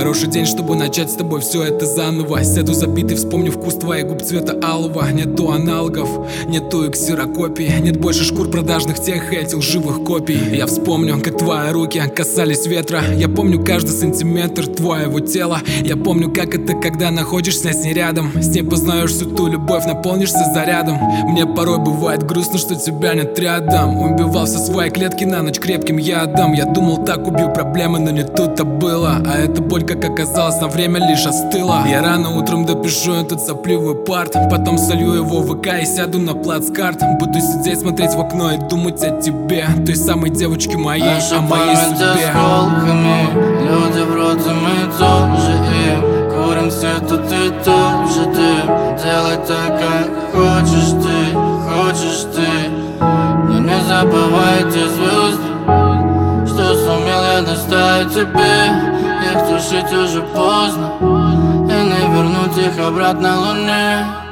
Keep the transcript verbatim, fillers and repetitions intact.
хороший день, чтобы начать с тобой все это заново. Сяду запитый, вспомню вкус твоих губ цвета алого. Нету аналогов, нету и ксерокопий. Нет больше шкур продажных тех и этих лживых копий. Я вспомню, как твои руки касались ветра. Я помню каждый сантиметр твоего тела. Я помню, как это, когда находишься с ней рядом. С ней познаешь всю ту любовь, наполнишься зарядом. Мне порой бывает грустно, что тебя нет рядом. Убивал все свои клетки на ночь крепким ядом. Я думал, так убью проблемы, но не тут-то было. А эта боль, как оказалось, на время лишь остыла. Я рано утром допишу этот сопливый парт, потом солью его в ВК и сяду на плацкарт. Буду сидеть, смотреть в окно и думать о тебе, той самой девочке моей, наша о моей память судьбе. осколками, люди врут, и мы тоже им. Курим все тут и тоже ты. Делай так, как хочешь ты, хочешь ты. Но не забывайте звезды, что сумел я доставить тебе. Их тушить уже поздно, и не вернуть их обратно луне.